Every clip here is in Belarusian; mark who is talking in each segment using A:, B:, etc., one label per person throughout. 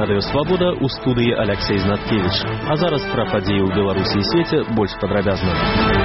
A: Радыё Свабода, у студыі Алексей Знаткевич. А зараз пра падзеі ў Беларусі і свеце больш падрабязна.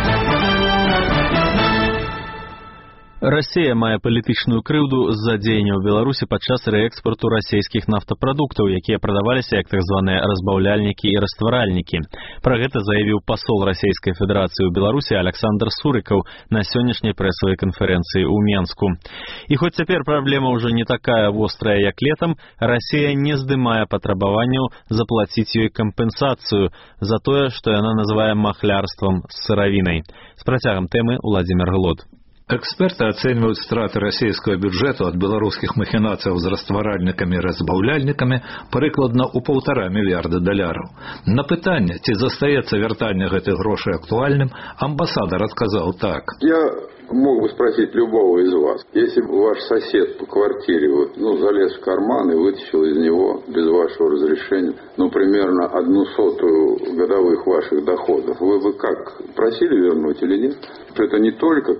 A: Расія мае палітычную крыўду з-за дзеянняў Беларусі падчас рээкспарту расійскіх нафтапрадуктаў, якія прадаваліся як так званыя разбаўляльнікі і растваральнікі. Пра гэта заявіў пасол Расійскай Федэрацыі ў Беларусі Александр Сурыкаў на сённяшняй прэсавай канферэнцыі ў Менску. І хоць цяпер праблема ўжо не такая вострая, як летам, Расія не здымае патрабаванняў заплаціць ёй кампенсацыю за тое, што яна называе махлярствам з сыравінай. З працягам тэмы Владзімір Глод.
B: Эксперты оценивают страты российского бюджета от белорусских махинаций с растваральниками и разбавляльниками прикладно у $1,5 миллиарда. На питание, ці застаецца вяртанне гэтых грошей актуальным, амбассадор отказал так.
C: Я мог бы спросить любого из вас, если бы ваш сосед по квартире залез в карман и вытащил из него без вашего разрешения, примерно 1/100 годовых ваших доходов, вы бы как, просили вернуть или нет? Это не только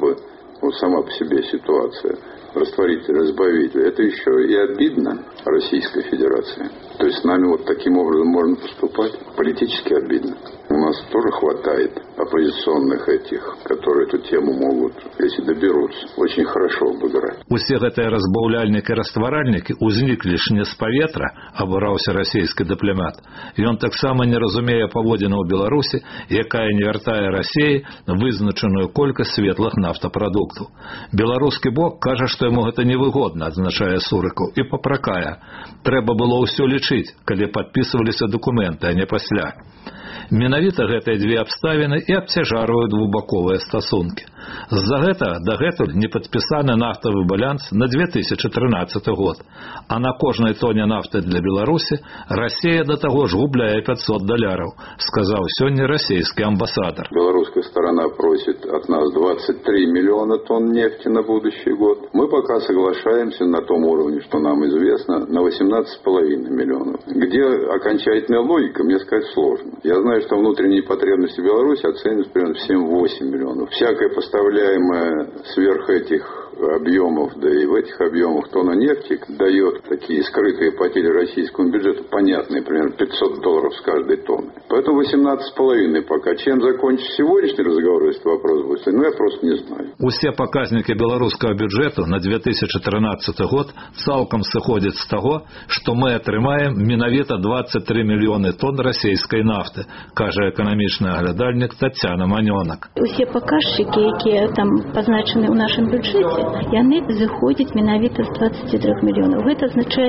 C: сама по себе ситуация растворителя, разбавителя, это еще и обидно Российской Федерации. То есть с нами таким образом можно поступать. Политически обидно. У нас тоже хватает оппозиционных которые эту тему могут, если доберутся, очень хорошо обыграть.
B: Усе гэтыя разбаўляльнікі і растваральнікі узніклі ж не з паветра, абураўся расійскі дыпламат. Ён таксама не разумее паводзіны ў Беларусі, якая не вяртае Расіі вызначаную колькасць светлых нафтапрадуктаў. Беларускі бок кажа, што яму гэта невыгодна, адзначае Сурыкаў, і папракае. Трэба было ўсё лічыць, калі падпісваліся дакументы, а не пасля. Менавіта гэтыя дзве абставіны і абцяжарваюць двухбаковыя стасункі. З-за гэтага дагэтуль не падпісаны нафтавы баланс на 2013 год, а на кожнай тоне нафты для Беларусі Расія да таго ж губляе $500, сказаў сёння расійскі амбассадор.
C: Белорусская сторона просит от нас 23 миллиона тонн нефти на будущий год. Мы пока соглашаемся на том уровне, что нам известно, на 18,5 миллионов. Где окончательная логика, мне сказать сложно. Я знаю, что внутренние потребности Беларуси оцениваются примерно в 7-8 миллионов. Всякое поставляемое сверх этих объемов, да и в этих объемах тонна нефти дает такие скрытые потери российскому бюджету, понятные, примерно $500 с каждой тонны. Поэтому 18,5 пока. Чем закончится сегодняшний разговор, если вопрос будет, я просто не знаю.
B: Усе показники белорусского бюджета на 2013 год цалком сыходят с того, что мы отрымаем менавіта 23 миллионы тонн российской нафты, каже экономічны аглядальнік Тацяна Манёнак.
D: Усе показчики, якія там позначены ў нашым бюджэце, яны зыходзяць менавіта з 23 мільёнаў. Гэта азначае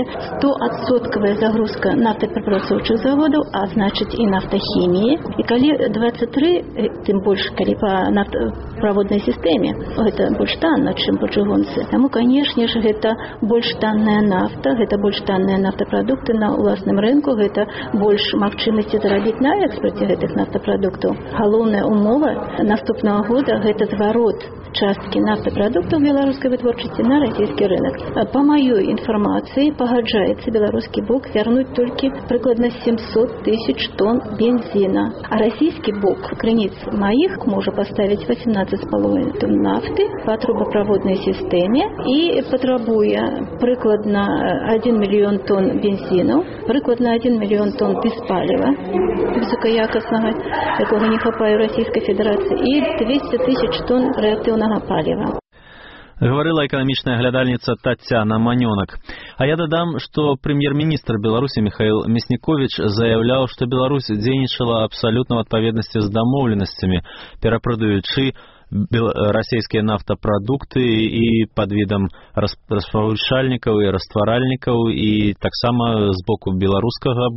D: 100% загрузка нафтапрацоўчых заводаў, а значыць і нафтахіміі. І калі 23, тым больш калі па нафтаправоднай сістэме, гэта больш танна, чым па чыгунцы. Таму, канешне ж, гэта больш танная нафта, гэта больш танныя нафтапрадукты на ўласным рынку, гэта больш магчымасці зарабіць на экспорце гэтых нафтапрадуктаў. Галоўная умова наступнага года гэта зварот часткі нафтапрадуктаў беларускай вытворчасці на расійскі рынок. Па маёй інфармацыі пагаджаецца беларускі бок вярнуць толькі прыкладна 700 тысяч тонн бензіна. А расійскі бок крыніц маіх можа паставіць 18,5 тонн нафты па трубаправоднай сістэме і патрабуе прыкладна 1 мільён тонн бензіну, прыкладна 1 мільён тонн беспаліва высокаякаснага, якога не хапае ў Расійскай Федэрацыі, і 200 тысяч тонн рэактыўнага паліва.
A: Гаварыла эканамічная глядальніца Тацяна Манёнак. А я дадам, што прэм'ер-міністр Беларусі Михаил Мясніковіч заяўляў, што Беларусь дзейнічала абсалютна ў адпаведнасці з дамоўленасцямі, перапрадаючы расійскія нафтапрадукты і пад відам распаўшальнікаў і растваральнікаў, і таксама з боку беларускага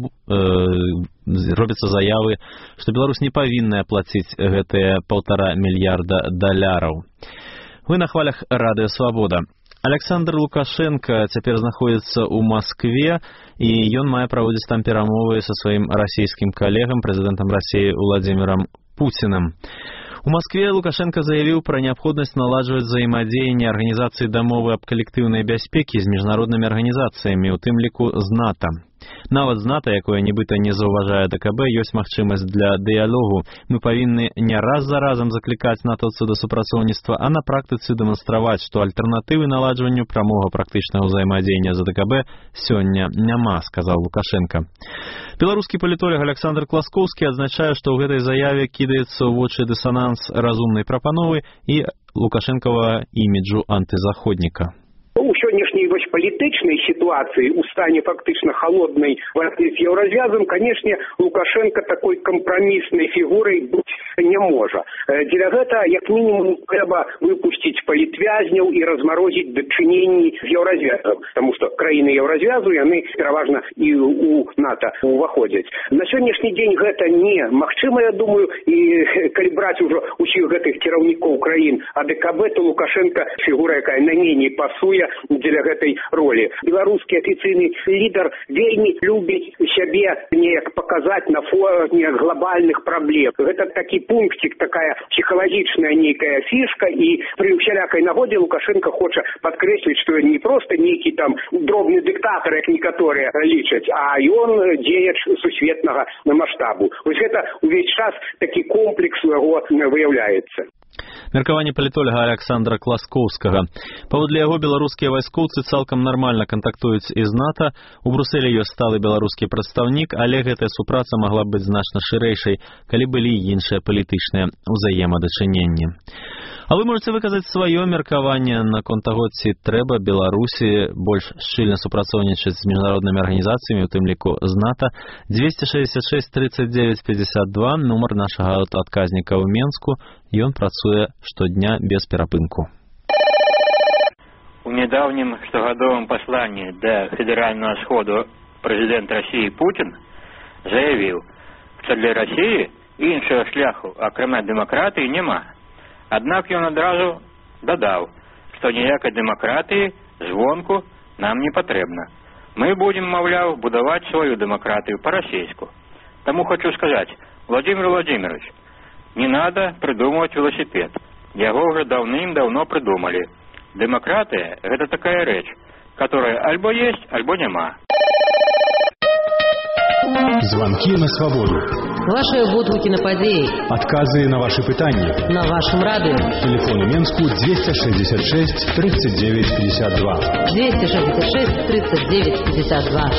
A: робяцца заявы, што Беларусь не павінна плаціць гэтыя $1,5 мільярда. Вы на хвалях Радыё Свабода. Александр Лукашенко цяпер знаходзіцца ў Маскве, і ён мае праводзіць там перамовы са сваім расійскім калегам, прэзідэнтам Расіі Владзімірам Пуціным. У Москве Лукашенко заявіў пра неабходнасць наладжваць взаемадзеянне арганізацыі дамовы аб калектыўнай бяспекі з міжнароднымі арганізацыямі, у тым ліку з НАТО. Нават з НАТО, якое нібыта не заўважае ДКБ, ёсць магчымасць для дыялогу. Мы павінны не раз за разам заклікаць натаўцаў да супрацоўніцтва, а на практыцы дэманстраваць, што альтэрнатывы наладжванню прамога практычнага ўзаемадзеяння з ДКБ сёння няма, сказаў Лукашенко. Беларускі палітолог Александр Класкоўскі адзначае, што ў гэтай заяве кідаецца ў вочы дысананс разумнай прапановы і Лукашэнкава іміджу антызаходніка.
E: У сённяшняй палітычнай сітуацыі у стане фактычна халоднай вайны з еўразвязам, канешне, Лукашенко такой кампраміснай фігурай быць не можа. Дзеля гэта, як мінімум, трэба выпусціць палітвязняў і размарозіць дачыненні з еўразвязам, таму што краіны еўразвязу, яны пераважна і у НАТО ўваходзяць. На сённяшні дзень гэта не магчыма, я думаю, і калі браць ужо усіх гэтых кіраўнікоў краін АДКБ, то Лукашенко фігура, якая найменей пасуе дзеля гэтай ролі. Беларускі афіцыйны лідар вельмі любіць сябе неяк паказаць на фоне глобальных праблем. Гэта такі пунктик, такая псіхалагічная нейкая фішка, і пры ўсялякай нагодзе Лукашенко хоча падкрэсліць, што ён не проста нейкі там дробны дыктатар, як некаторыя лічаць, а ён дзеяч сусветнага маштабу. Вось гэта увесь час такі комплекс у яго выяўляецца.
A: Меркаванне палітолага Александра Класкоўскага. Паводле яго, беларускія вайскоўцы цалкам нармальна кантактуюць і з НАТО. У Брусэлі ёсць сталы беларускі прадстаўнік, але гэтая супраца магла быць значна шырэйшай, калі былі іншыя палітычныя ўзаемадачыненні. А вы можете выказаць сваё меркаванне наконт таго, ці трэба Беларусі больш шчыльна супрацоўнічаць з міжнароднымі арганізацыямі, у тым ліку з НАТО. 266 39 52, нумар нашага адказніка ў Менску. Ён працуе штодня без перапынку.
F: У недавнем штогадовом послании до Федерального сходу президент России Путин заявил, что для России іншого шляху, акрамя демократии, нема. Аднак ён адразу дадаў, што ніякай дэмакратыі звонку нам не патрэбна. Мы будем, маўляў, будаваць сваю дэмакратыю па-расейску. Таму хочу сказаць, Владимир Владимирович, не надо придумывать велосипед. Яго уже давным-давно придумали. Дэмакратыя – гэта такая рэч, которая альбо есть, альбо няма.
G: Звонки на свободу.
H: Ваши водгуки на подеи.
G: Отказы на ваши пытания.
H: На вашем радио.
G: Телефон у Менску 266 39 52.
H: 266 39 52.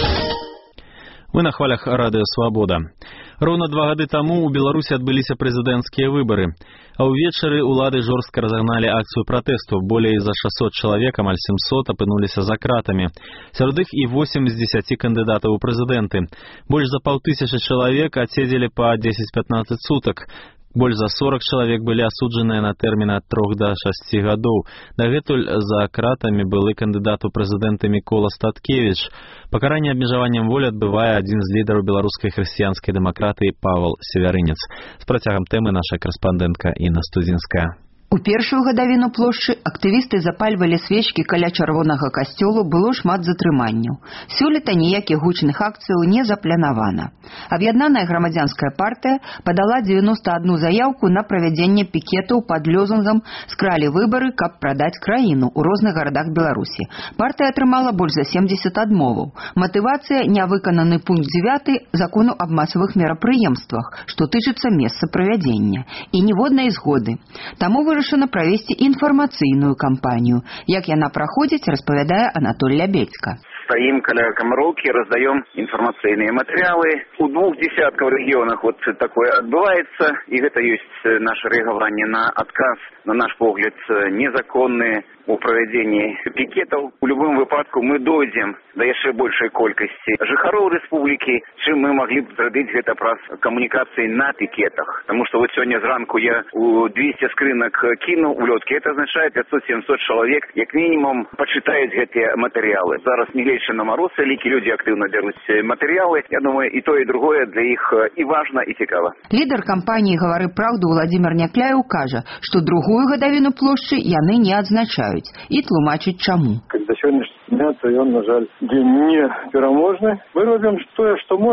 A: Вы на хвалях радыё «Свабода». Роўна 2 гады таму ў Беларусі адбыліся прэзідэнцкія выбары, а ўвечары ўлады жорстка разагналі акцыю пратэсту. Болей за 600 чалавек, амаль 700, апынуліся за кратамі. Сярод іх і 8 з 10 кандыдатаў у прэзідэнты. Больш за 500 чалавек адседзелі па 10-15 сутак. Больш за 40 чалавек былі асуджаныя на тэрмін ад 3 до 6 гадоў. Дагэтуль за кратамі былы кандыдат у прэзідэнты Мікола Статкевіч. Пакаранне абмежаваннем волі адбывае адзін з лідараў беларускай хрысціянскай дэмакратыі Павел Севярынец. З працягам тэмы наша карэспандэнтка Інна Студзінская.
I: У першую гадавіну плошчы актывісты запальвалі свечкі каля чырвонага касцёлу, было шмат затрыманняў. Сёлета ніякіх гучных акцыяў не запланавана. Аб'яднаная грамадзянская партыя падала 91 заяўку на правядзенне пікетаў пад лозунгам «Скралі выбары, каб прадаць краіну» у розных гарадах Беларусі. Партыя атрымала больш за 70 адмоваў. Матывацыя – нявыкананы пункт 9 закону аб масавых мерапрыемствах, што тычыцца месца правядзення, і ніводнай згоды. Таму вырашана правесці інфармацыйную кампанію. Як яна праходзіць, распавядае Анатоль Лябедзька.
J: Стоим каля Камароўкі, раздаем информационные материалы. У 2 десятков регионах вот такое отбывается, и это есть наше реагирование на отказ, на наш погляд, незаконные у проведении пикетов. У любым выпадку мы дойдем до яшчэ большей колькасці жыхароў рэспублікі, чым мы могли б зрабіць гэта праз камунікацыі на пикетах. Потому что вот сегодня зранку я у 200 скрынак кинул в лётке. Это означает 500-700 человек, як минимум, почитают эти материалы. Зараз не лечь на мороз, люди активно берут материалы. Я думаю, и то, и другое для их и важно, и цікава.
I: Лідар кампанії «Гавары праўду» Владимир Някляеў кажа, што другую гадавіну плошчы яны не адзначаюць і тлумачыць чаму.
K: Когда сегодняшний дня, то ён, на жаль, день не пераможны. Мы робім тое, што можем.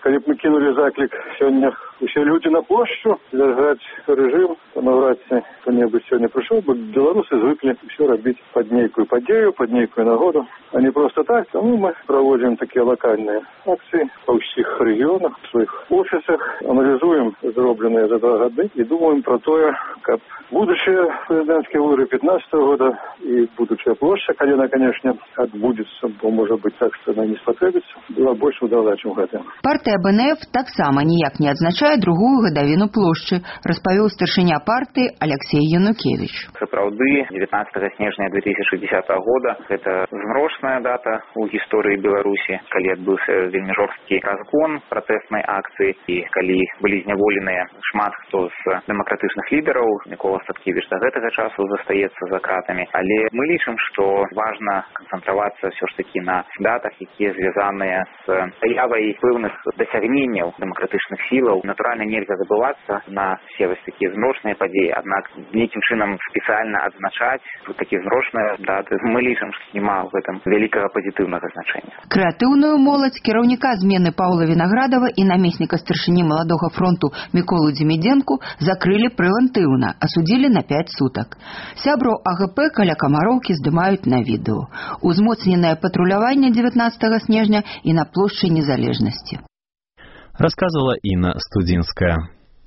K: калі б мы кинули заклик сегодня все люди на площадь держать режим, то навряд ли кто-нибудь сегодня пришел бы. Белорусы звыкли все робить под некую подею, под некую нагоду, а не просто так. Тому мы проводим такие локальные акции по всех регионах, в своих офисах, анализуем сделанные за 2 года и думаем про то, как будущее президентские выборы 2015 года и будущая площадь, когда она, конечно, отбудется, бо может быть так, что она не спотребится, была больше удала, чем это.
I: Партия БНФ таксама ніяк не адзначае другую гадавіну плошчы, распавёў старшыня партыі Алексей Янукевич.
J: Сапраўды, 19 снежня 2010 года гэта змрошная дата у гісторыі Беларусі, калі адбыўся вельмі жорсткі разгон пратэснай акцыі і калі былі зняволеныя шмат хто з дэмакратычных лідараў. Мікола Статкевіч да гэтага часу застаецца за кратамі, але мы лічым, што важна канцэнтравацца ўсё ж такі на датах, якія звязаныя з заявай пэўных дасягненняў дэмакратычных сілаў. Натуральна, нельга забывацца на все вось такія змрошныя падзеі, аднак нейкім чынам спецыяльна адзначаць такія змрошныя даты. Мы лічым, што няма ў гэтым вялікага пазітыўнага значэння.
I: Крэатыўную моладзь, кіраўніка змены Паўла Вінаградава і намесніка старшыні маладога фронту Міколу Дзімідзенку закрылі прэвентыўна, асудзілі на 5 сутак. Сябраў АГП каля Камароўкі здымаюць на відэо. Узмоцненае патруляванне 19 снежня і на плошчы Незалежнасці.
A: Рассказывала Инна Студинская.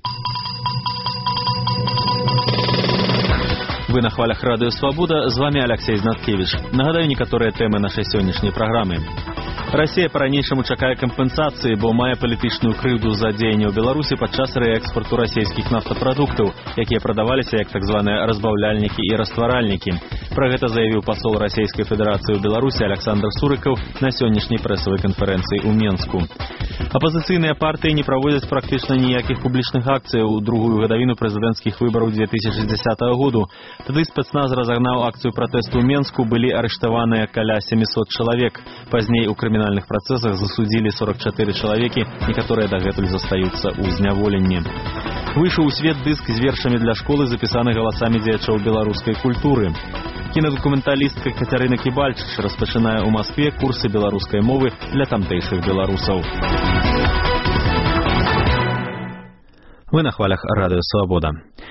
A: Вы на хвалях Радио Свобода, з вами Алексей Знаткевич. Нагадаю некаторыя тэмы нашай сённяшняй праграмы. Расія па-ранейшаму чакае кампенсацыі, бо мае палітычную крыўду за дзеянне ў Беларусі падчас рээкспарту расійскіх нафтапрадуктаў, якія прадаваліся як так званыя разбаўляльнікі і растваральнікі. Пра гэта заявіў пасол Расійскай Федэрацыі ў Беларусі Александр Сурыкаў на сённяшняй прэсавай канферэнцыі ў Менску. Апазіцыйныя партыі не праводзяць практычна ніякіх публічных акцый у другую гадавіну прэзідэнцкіх выбараў 2010 году. Тады спецназ разагнаў акцыю пратэсту ў Менску, былі арыштаваныя каля 700 чалавек. Пазней у крымінальных працэсах засудзілі 44 чалавекі, некаторыя дагэтуль застаюцца ў зняволенні. Выйшаў у свет дыск з вершамі для школы, запісаны галасамі дзеячоў беларускай культуры. Кінадакументалістка Кацярына Кібальчыч распачынае ў Маскве курсы беларускай мовы для тамтэйшых беларусаў. Вы на хвалях Радио Свобода.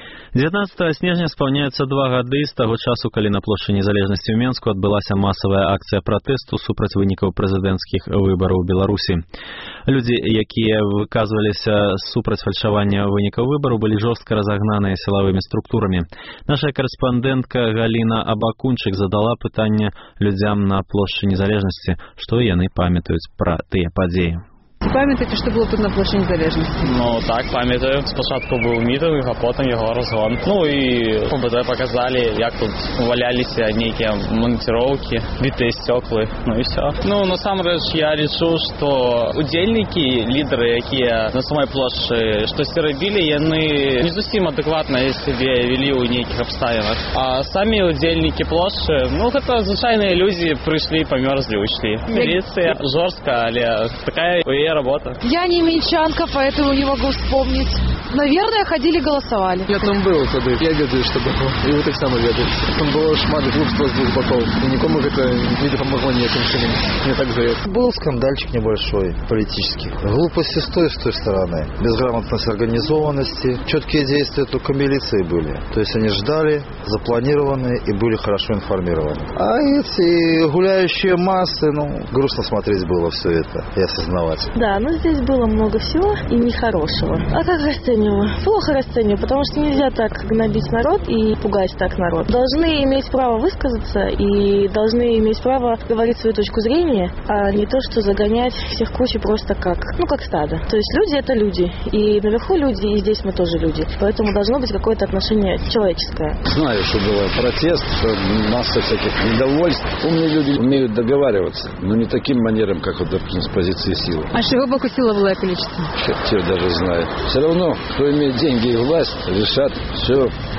A: 19 снежня спаўняецца 2 гады з таго часу, калі на плошчы Незалежнасці ў Менску адбылася масавая акцыя пратэсту супраць вынікаў прэзідэнцкіх выбараў у Беларусі. Людзі, якія выказваліся супраць фальшавання вынікаў выбараў, былі жорстка разагнаныя сілавымі структурамі. Наша карэспандэнтка Галіна Абакунчык задала пытанне людзям на плошчы Незалежнасці, што яны памятаюць пра тыя падзеі.
L: Пам'ятаєте, що було тут на площі Незалежності?
M: Ну так, пам'ятаю. Спочатку був мітинг, а потім його розгон. Ну і ПБД показали, як тут валялися ніякі монтировки, битые стекла, ну і все. Ну, насамрэч, я лічу, що удзельнікі, лідери, які на самой площі щось робили, яны не зусім адекватно себе вели у нейкіх обставинах. А самі удзельнікі площі, ну, гэта звычайныя людзі прийшли, померзли, ушли. Милиция жорстка, але такая работа.
L: Я не минчанка, поэтому не могу вспомнить. Наверное, ходили, голосовали.
N: Я там был тогда. Я ведаю, что было. И вы так само ведаете. Там было шмат глупства с двух боков. И никому это не помогло никаким чином. Мне так здається.
O: Был скандальчик небольшой, политический. Глупости с той стороны. Безграмотность организованности. Четкие действия только милиции были. То есть они ждали, запланированные и были хорошо информированы. А эти гуляющие массы, ну, грустно смотреть было все это и осознавать.
P: Да, но здесь было много всего и нехорошего. А как расцениваю? Плохо расцениваю, потому что нельзя так гнобить народ и пугать так народ. Должны иметь право высказаться и должны иметь право говорить свою точку зрения, а не то, что загонять всех в кучу просто как стадо. То есть люди — это люди. И наверху люди, и здесь мы тоже люди. Поэтому должно быть какое-то отношение человеческое.
Q: Знаю, что было протест, что масса всяких недовольств. Умные люди умеют договариваться, но не таким манером, как вот, допустим, с позиции силы.
L: А с чего боку сила было количество?
Q: Те даже знают. Все равно, кто имеет деньги и власть, решат все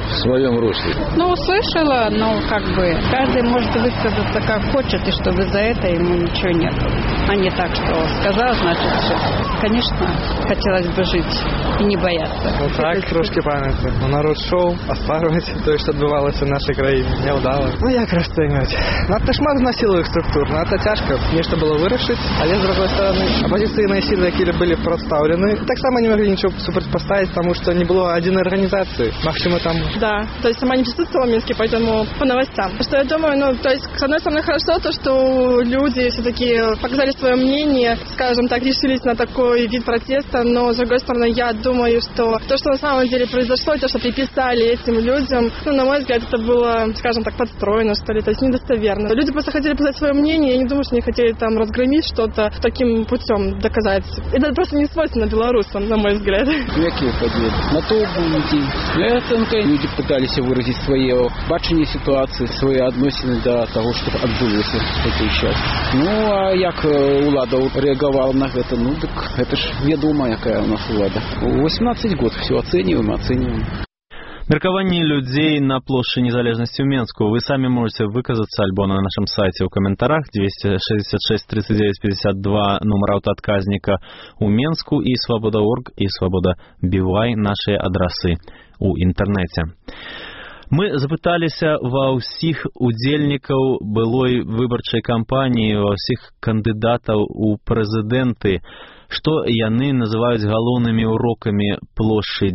Q: в своем русле.
R: Ну, услышала, но как бы каждый может высказаться как хочет, и чтобы за это ему ничего нет. А не так, что сказал, значит все. Конечно, хотелось бы жить и не бояться.
S: Ну так, трошки пам'ятаю. Народ шоу, оспарувати те, що відбувалося в нашій країні. Не вдало. Ну як розцінювати? Надто шмат насилових структур, надто тяжко нечто було вирішити, але з другої сторони, опозиційні сили, які були представлені, так само не могли нічого супротивопоставити, тому що не було єдиної організації. Максимум там...
T: Да, то есть сама не присутствовала в Минске, поэтому по новостям. Что я думаю, ну, то есть, с одной стороны, хорошо то, что люди все-таки показали свое мнение, скажем так, решились на такой вид протеста, но, с другой стороны, я думаю, что то, что на самом деле произошло, то, что приписали этим людям, ну, на мой взгляд, это было, скажем так, подстроено, что ли, то есть недостоверно. Люди просто хотели показать свое мнение, я не думаю, что они хотели там разгромить что-то, таким путем доказать. Это просто не свойственно белорусам, на мой взгляд.
U: Какие подводы? На то будете. Для оценки люди пытались выразить свое бачение ситуации, свои отношения до того, что отбылось в этой части. Ну, а як улада реагировала на это? Ну, так это ж ведомо, какая у нас улада. 18 год, все оцениваем.
A: Меркаванне людзей на плошчы незалежнасці ў Менску. Вы самі можете выказацца альбо на нашым сайце ў каментарах 266 39 52 нумар аўтаадказніка ў Менску і Свабода.орг і Свабода.бівай нашыя адрасы ў інтэрнэце. Мы запыталіся ва ўсіх удзельнікаў былой выбарчай кампаніі, ва ўсіх кандыдатаў у прэзідэнты, што яны называюць галоўнымі урокамі плошчы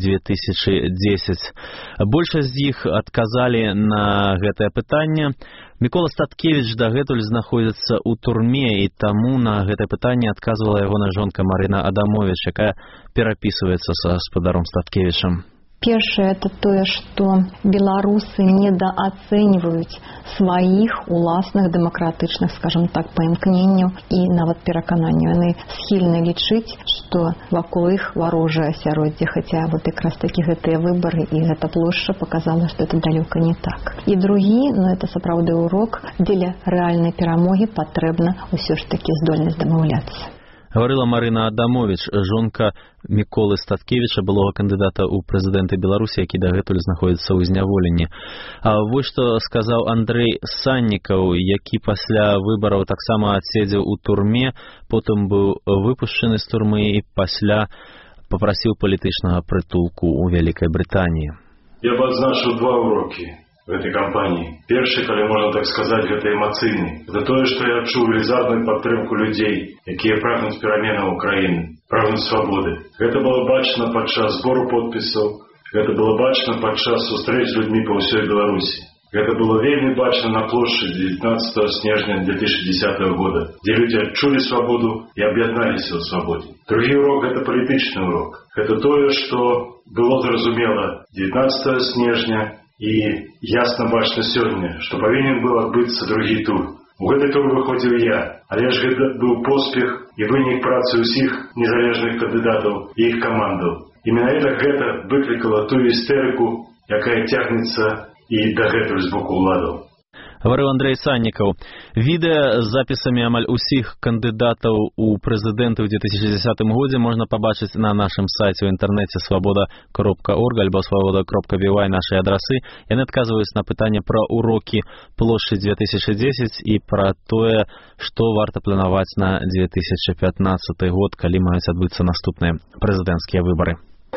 A: 2010. Большасць з іх адказалі на гэтае пытанне. Мікола Статкевіч дагэтуль знаходзіцца ў турме, і таму на гэтае пытанне адказвала ягоная жонка Марына Адамович, якая перапісваецца са спадаром Статкевічам.
V: Першае, это тое, што беларусы недооцэньваюць сваіх уласных дэмакратычных, скажем так, па імкненню і нават перакананню. Яны схільны лічыць, што вакол іх варожае асяроддзе, хаця вот якраз такі гэтыя выбары і гэта плошча показала, што это далёка не так. І другі, ну это сапраўды урок, дзеля рэальнай перамогі патрэбна ўсё ж такі здольнасць дамаўляцца.
A: Гаварыла Марына Адамович, жонка Міколы Статкевіча, былога кандыдата ў прэзідэнты Беларусі, які дагэтуль знаходзіцца ў зняволенні. А вось што сказаў Андрэй Саннікаў, які пасля выбараў таксама адседзеў у турме, потым быў выпушчаны з турмы і пасля папрасіў палітычнага прытулку ў Вялікай Брытаніі.
W: Я б адзначыў два урокі в этой кампании. Першы, калі можна так сказаць, гэта эмацыйны. Это тое, што я адчуў велізарную падтрымку людзей, якія прагнуць пераменаў краіны, прагнуць свабоды. Гэта было бачна падчас збору подпісаў, гэта было бачна падчас сустрэч з людзьмі па ўсёй Беларусі. Гэта было вельмі бачна на плошчы 19 снежня 2010 года, дзе людзі адчулі свабоду і аб'ядналіся ў свабодзе. Другі урок – гэта палітычны урок. Гэта тое, што было зразумела 19 снежня, і ясна бачна сёння, што павінен быў адбыцца другі тур. У гэты тур выходзіў я, але ж гэта быў поспех і вынік працы ўсіх незалежных кандыдатаў і іх камандаў. І менавіта гэта выклікала тую істэрыку, якая цягнецца і дагэтуль з боку ўладаў.
A: Гаварыў Андрэй Саннікаў. Відэа з запісамі амаль усіх кандыдатаў у прэзідэнты ў 2010 годзе можна пабачыць на нашым сайце ў інтэрнэце свабода.орг альбо свабода.бівай нашай адрасы. Яны адказваюць на пытанне пра урокі плошчы 2010 і пра тое, што варта планаваць на 2015 год, калі маюць адбыцца наступныя прэзідэнцкія выбары.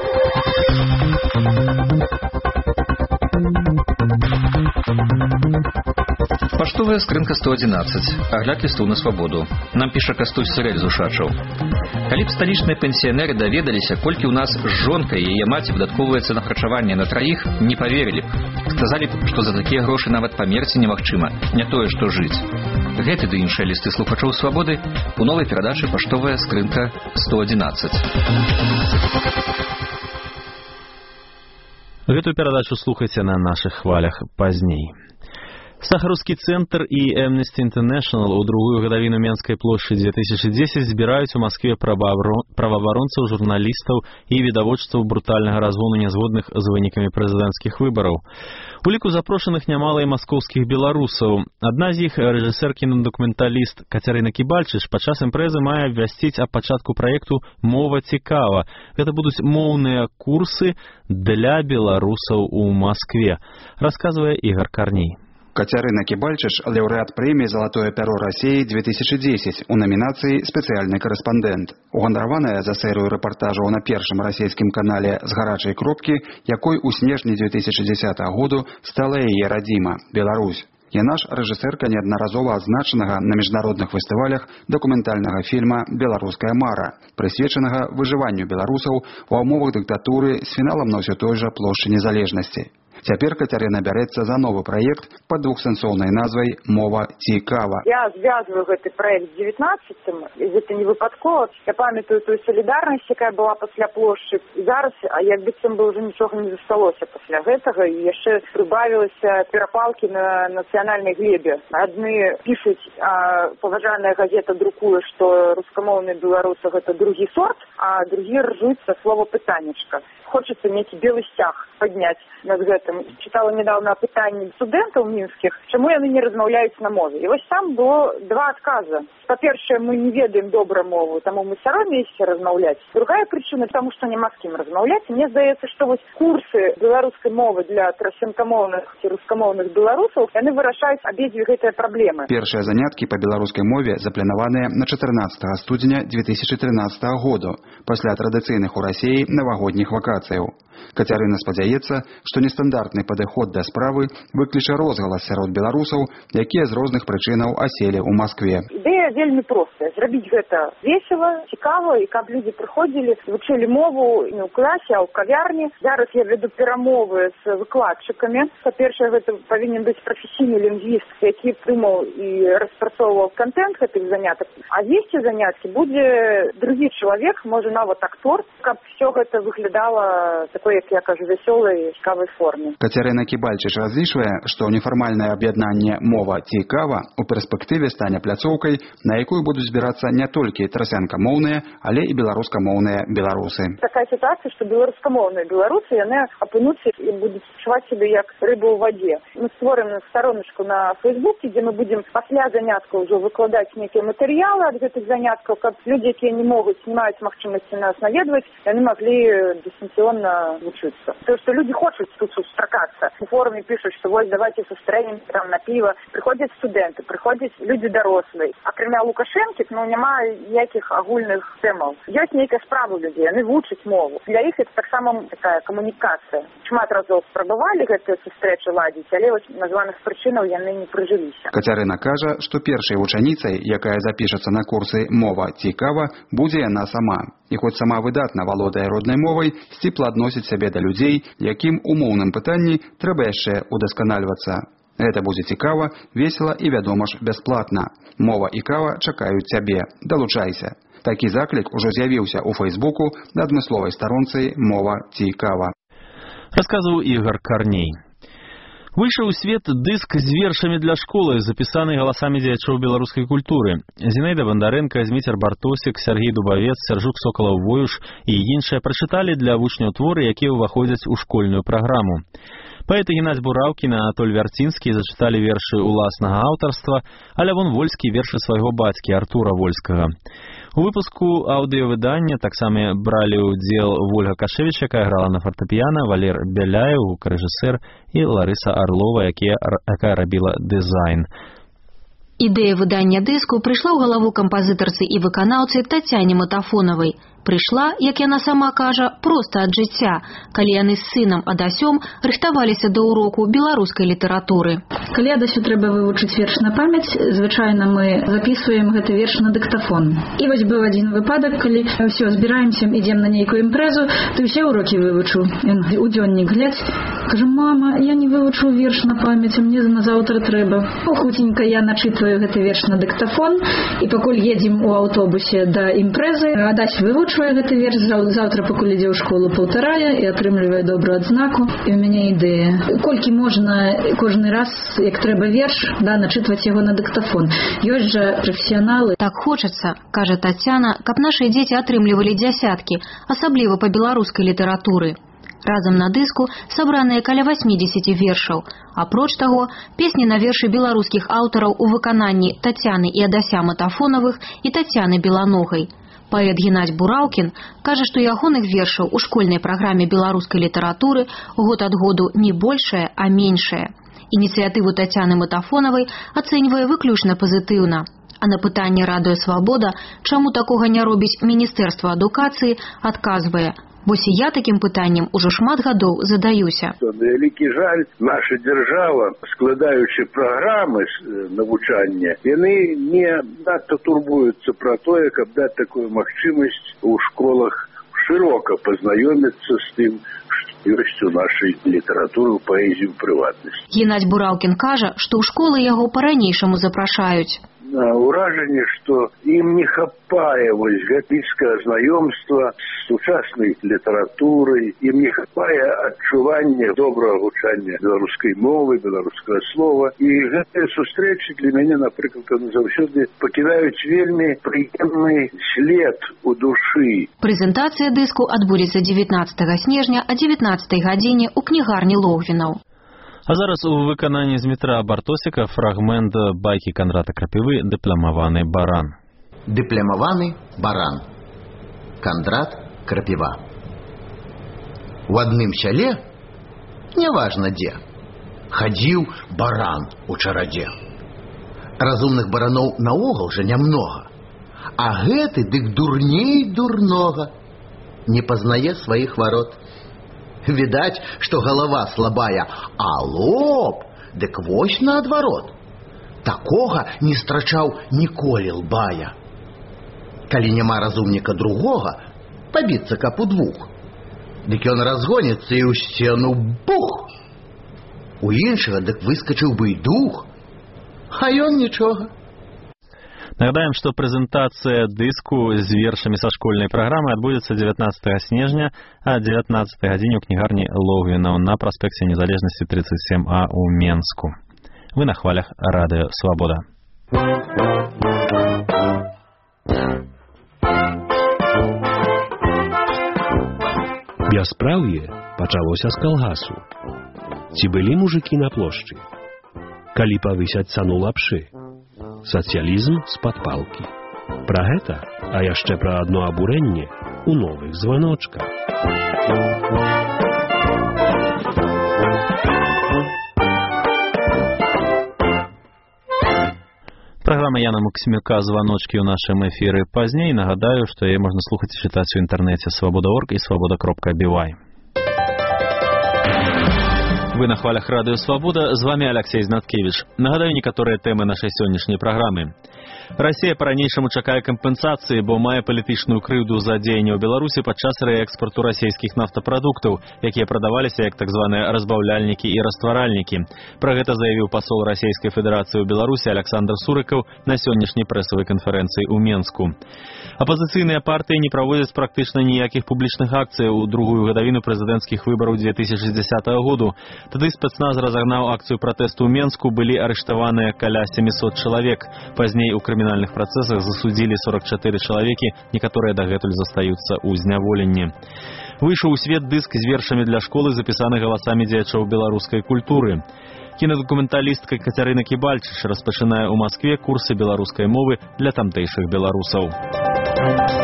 X: Паштовая скрынка 111. Агляд лістоў на свабоду. Нам піша Кастусь Сырэль з Ушачаў. Калі б сталічныя пенсіянеры даведаліся, колькі ў нас з жонкай і яе маці выдаткоўваецца на харчаванне на траіх, не паверылі б. Сказалі б, што за такія грошы нават памерці немагчыма, не тое, што жыць. Гэты ды іншыя лісты слухачоў свабоды у новай перадачы «Паштовая скрынка 111».
A: Гэтую перадачу слухайце на нашых хвалях пазней. Сахараўскі цэнтр і Amnesty International у другую гадавіну Менскай плошчы 2010 збіраюць у Маскве праваабаронцаў, журналістаў і відавочцаў брутальнага разгону нязгодных з вынікамі прэзідэнцкіх выбараў. У ліку запрошаных нямала і маскоўскіх беларусаў. Адна з іх, рэжысэр кінадакументаліст Кацярына Кібальчыч, падчас імпрэзы мае абвясціць аб пачатку праекту «Мова цікава». Гэта будуць моўныя курсы для беларусаў у Маскве, расказвае Ігор Карней.
B: Кацярына Кібальчыч – лаўрэат прэміі «Залатое пяро России-2010» у номінацыі «Спецыяльны карэспандэнт». Угандараваная за серыю рэпартажаў на першым расійскім канале «З гарачай кропкі», якой у снежні 2010 году стала яе радзіма – Беларусь. Яна ж рэжысэрка неаднаразова адзначанага на міжнародных фестывалях дакументальнага фільма «Беларуская мара», прысвечанага выжыванню беларусаў у умовах дыктатуры з фіналам на ўсё той жа плошчы незалежнасці. Цяпер Кацярына бярэцца за новы праект пад двухсэнсоўнай назвай «Мова цікава».
C: Я звязываю гэты праект з 19-м, і гэта не выпадкова. Я памятаю тую салідарнасць, якая была пасля плошчы. Зараз, як быццам бы ўжо нічога не засталося пасля гэтага, і яшчэ прыбавілася перапалкі на нацыянальнай глебе. Адны пішуць, а паважаная газета друкуе, што рускамоўныя беларусы гэта другі сорт, а другія ржуць са слова «пытанечка». Хочется нейкі белы сцяг падняць над гэтым. Чытала недавно пытанні студэнтаў мінскіх, чаму яны не размаўляюць на мове. І вось там было два адказа. Па-першае, мы не ведаем добра мову, таму мы саромеемся размаўляць. Другая прычына, таму што няма з кім размаўляць. Мне здаецца, што вось курсы беларускай мовы для трасянкамоўных ці рускамоўных беларусаў, яны вырашаюць абедзве гэтыя праблемы.
B: Першыя заняткі па беларускай мове запланаваныя на 14 студзеня 2013 году, пасля традыцыйных у Расіі навагодніх вакацыяў. Кацярына спадзяецца, што нестандартны падыход да справы выкліча розгалас сярод беларусаў, якія з розных прычынаў аселі ў Маскве.
C: Ідэя вельмі простая. Зрабіць гэта весела, цікава, і каб людзі прыходзілі, вучылі мову не ў класе, а ў кавярні. Зараз я веду перамовы з выкладчыкамі. Па-першае, гэта павінен быць прафесійны лінгвіст, які прымаў і распрацоўваў контент гэтых занятак. А весці заняткі будзе другі чалавек, можа нават актор, каб все гэта выглядала такой, як я кажу, вясёлай, цікавай форме.
B: Кацярына Кібальчыч разлічвае, што нефармальнае аб'яднанне «Мова цікава» у перспектыве стане пляцоўкай, на якую будуць збірацца не толькі трасянкамоўныя, але і беларускамоўныя беларусы.
C: Такая сітуацыя, што беларускамоўныя беларусы, яны апынуцца і будуць адчуваць сябе як рыба ў вадзе. Мы створым староначку на Фейсбуке, дзе мы будзем пасля заняткаў ўжо выкладаць нейкія матэрыялы ад гэтых заняткаў, каб людзі, якія не могуць, не маюць магчымасці нас наведваць, яны маглі дистанционно учиться. То, что люди хотят тут сустракаться. В форуме пишут, что вот давайте сустрэем там на пиво. Приходят студенты, приходят люди дорослые. А кроме Лукашенки, ну, нема ніяких агульных тэмаў. Ёсць нейкая справа людзей, яны вучаць мову. Для іх это так само такая камунікацыя. Шмат разоў спрабавалі гэтыя сустрэчы ладзіць, але вось названых прычынаў яны не прыжыліся.
B: Кацярына кажа, што першай вучаніцай, якая запішацца на курсы «Мова цікава», будзе яна сама. І хоць сама выдатна валодае роднай мовай, сціпла адносіць сябе да людзей, якім у моўным пытанні трэба яшчэ удасканальвацца. Гэта будзе цікава, весела і, вядома ж, бясплатна. Мова і кава чакаюць цябе. Далучайся. Такі заклік ужо з'явіўся ў Фейсбуку на адмысловай старонцы «Мова цікава».
A: Расказваў Ігор Карней. Выйшаў у свет дыск з вершамі для школы, запісаны галасамі дзеячоў беларускай культуры. Зінаіда Бандарэнка, Зміцер Бартосік, Сергій Дубавец, Сяржук Сокалаў-Воюш і іншыя прачыталі для вучняў творы, якія ўваходзяць у школьную праграму. Паэты Геннадзь Бураўкін і Анатоль Вярцінскі зачыталі вершы ўласнага аўтарства, а Лявон Вольскі вершы свайго бацькі Артура Вольскага. У выпуску аўдыёвыдання таксама бралі ўдзел Вольга Кашевіч, якая грала на фартэпіяна, Валер Бяляев, гукарэжысэр, і Ларыса Арлова, якая рабіла дызайн.
D: Ідэя выдання дыску прыйшла ў галаву кампазітарцы і выканаўцы Тацяне Матафонавай. Прыйшла, як яна сама кажа, проста ад жыцця, калі яны з сынам Адасём рыхтаваліся да ўроку беларускай літаратуры.
E: Калі Адасю трэба вывучыць верш на памяць, звычайна мы записываем гэты верш на дыктафон. І вось быў адзін выпадак, калі ўсё, збіраемся, ідзем на нейкую імпрэзу, ты ўсе ўрокі вывучыў. Ён у дзённік глядзь, Кажу, мама, я не вывучу верш на памяць, мне на заўтра трэба. Хуценька я начытваю гэты верш на дыктафон, і пакуль едзем у аўтобусе да імпрэзы, Адась вывучвае гэты верш, заўтра пакуль ідзе ў школу паўтарае і атрымлівае добрую адзнаку. І ў мяне ідэя. Колькі можна кожны раз, як трэба верш, начытваць яго на дыктафон. Ёсць жа прафесіяналы.
D: Так хочацца, кажа Тацяна, каб нашы дзеці атрымлівалі дзясяткі, асабліва па беларускай літаратуры. Разам на дыску сабраныя каля 80 вершаў. Апроч таго, песні на вершы беларускіх аўтараў у выкананні Тацяны і Адася Матафонавых і Тацяны Беланогай. Паэт Геннадзь Бураўкін кажа, што ягоных вершаў у школьнай праграме беларускай літаратуры год ад году не большая, а меншая. Ініцыятыву Тацяны Матафонавай ацэньвае выключна пазітыўна. А на пытанне «Радыё Свабода», чаму такога не робіць Міністэрства адукацыі, адказвае: «Вось і я такім пытаннем ужо шмат гадоў задаюся».
F: На вялікі жаль, наша дзяржава, складаючы праграмы навучання, яны не надта турбуюцца пра тое, каб даць такую магчымасць у школах шырока пазнаёміцца з тым, што ёсць у нашай літаратуры, паэзіі, прыватнасці.
D: Геннадзь Бураўкін кажа, што ў школы яго па-ранейшаму запрашаюць.
F: Уражанне, што ім не хапае блізкага знаёмства з сучаснай літаратурай, ім не хапае адчування добрага гучання беларускай мовы, беларускага слова. І гэтыя сустрэчы для мяне, напрыклад, заўсёды пакідаюць вельмі прыемны след у душы.
D: Прэзентацыя дыску адбудзецца 19 снежня о 19 гадзіне ў кнігарні Логвінаў.
A: А зараз у выкананні Змітра Бартосіка фрагмент байкі Кандрата Крапівы «Дыпламаваны баран».
G: Дыпламаваны баран. Кандрат Крапіва. У адным сяле, няважна дзе, хадзіў баран у чарадзе. Разумных бараноў наогул жа нямнога, а гэты дык дурней дурнога, не пазнае сваіх варот. Відаць, што галава слабая, а лоб, дык вось наадварот. Такога не страчаў ніколі лбая. Калі няма разумніка другога, пабіцца каб удвух. Дык ён разгоніцца і ў сцену бух. У іншага дык выскачыў бы і дух, а ён нічога.
A: Нагадаем, што прэзентацыя дыску з вершамі са школьнай праграмы адбудзецца 19 снежня о 19 гадзіне ў кнігарні Логвінаў на праспекце Незалежнасці 37А ў Менску. Вы на хвалях Радыё Свабода.
H: Бяспраўе пачалося з калгасу. Ці былі мужыкі на плошчы? Калі павысяць цану лапшы? Сацыялізм з-пад палкі. Пра гэта, а яшчэ пра адно абурэнне у новых званочках.
A: Праграма Яна Максімюка «Званочкі» ў нашым эфіры пазней. Нагадаю, што яе можна слухаць і чытаць у інтэрнэце свабода.орг і свабода.бівай. Вы на хвалях Радыё Свабода, з вами Алексей Знаткевич. Нагадаю некаторыя тэмы нашай сённяшняй праграмы. Расія па-ранейшаму чакае кампенсацыі, бо мае палітычную крыўду за дзеянне ў Беларусі падчас рээкспарту расійскіх нафтапрадуктаў, якія прадаваліся як так званыя разбаўляльнікі і растваральнікі. Пра гэта заявіў пасол Расійскай Федэрацыі ў Беларусі Александр Сурыкаў на сённяшняй прэсавай канферэнцыі ў Менску. Апазіцыйныя партыі не праводзяць практычна ніякіх публічных акцый у другую гадавіну прэзідэнцкіх выбараў 2010 году. Тады спецназ разагнаў акцыю пратэсту ў Менску, былі арыштаваныя каля 700 чалавек. Пазней у крымінальных працэсах засудзілі 44 чалавекі, некаторыя дагэтуль застаюцца ў зняволенні. Выйшаў у свет дыск з вершамі для школы, запісаны галасамі дзеячоў беларускай культуры. Кінадакументалістка Кацярына Кібальчыч распачынае ў Маскве курсы беларускай мовы для тамтэйшых беларусаў.